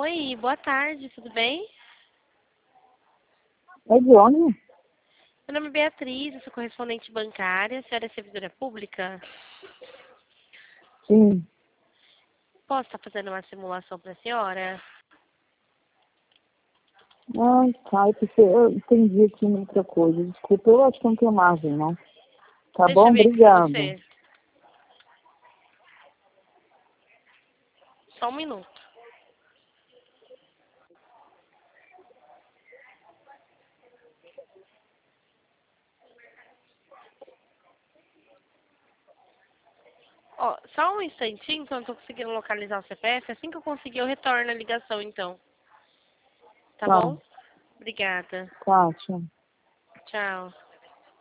Oi, boa tarde, tudo bem? É de onde? Meu nome é Beatriz, eu sou correspondente bancária, a senhora é servidora pública? Sim. Posso estar fazendo uma simulação para a senhora? Ai, tá. Eu entendi aqui outra coisa. Desculpa, eu acho que não tenho margem, não. Tá Deixa bom? eu ver aqui com Obrigado. você. Só um minuto. Ó, só um instantinho que eu não tô conseguindo localizar o CPF. Assim que eu conseguir, eu retorno a ligação, então. Tá Tá, bom? Obrigada. tá, tchau. Tchau.